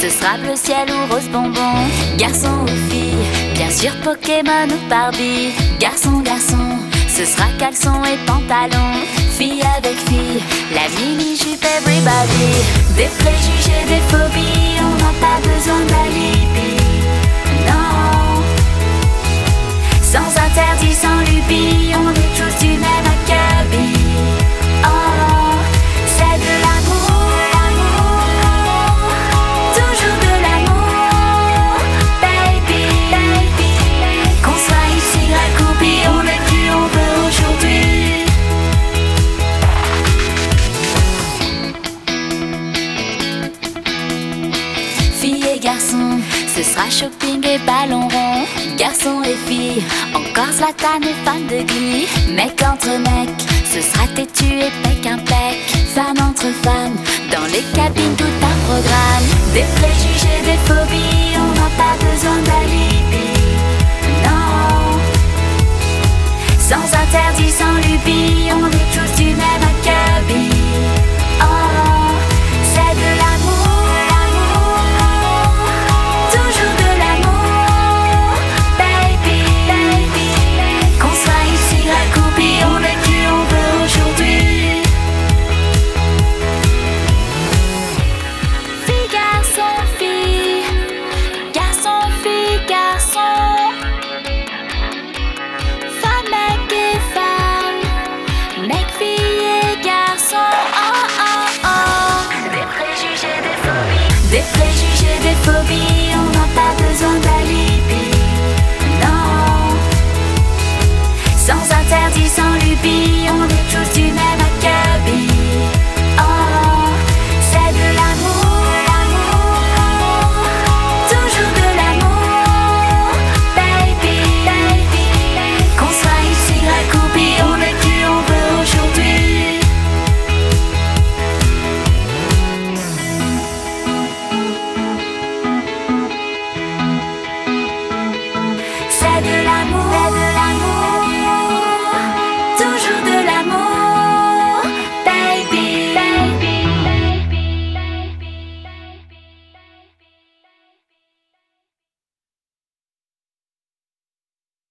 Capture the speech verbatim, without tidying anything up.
ce sera bleu ciel ou rose bonbon. Garçon ou fille, bien sûr Pokémon ou Barbie. Garçon, garçon, ce sera caleçon et pantalon. Fille avec fille, la mini-jupe everybody. Des préjugés, des phobies, on n'a pas besoin d'alibi. Non, sans interdit, sans lubie, on est tous du même acabit. Oh, c'est de l'amour, toujours de l'amour, baby, baby. Qu'on soit ici, accroupi, on est qui on veut aujourd'hui. Filles et garçons, ce sera shopping et ballon rond. Garçons et filles, encore Zlatan et fan de Glee. Mec entre mecs, ce sera têtu et pec impec. Fan entre fans, dans les cabines tout un programme. Des préjugés, des phobies, on n'a pas besoin d'alibi. Non, sans interdit, sans lubie, on est tous du même acabit. Oh, c'est de l'amour, toujours de l'amour, baby, baby. Qu'on soit ici, accroupi, on est qui on veut aujourd'hui. Fille, garçon, fille, garçon, fille, garçon. Femme, mec et femme, mec, fille et garçon. Oh, oh, oh. Des préjugés, des phobies, des préjugés, des phobies, on n'a pas besoin d'alibi. Non, sans interdit, sans lubie, on est tous du même acabit.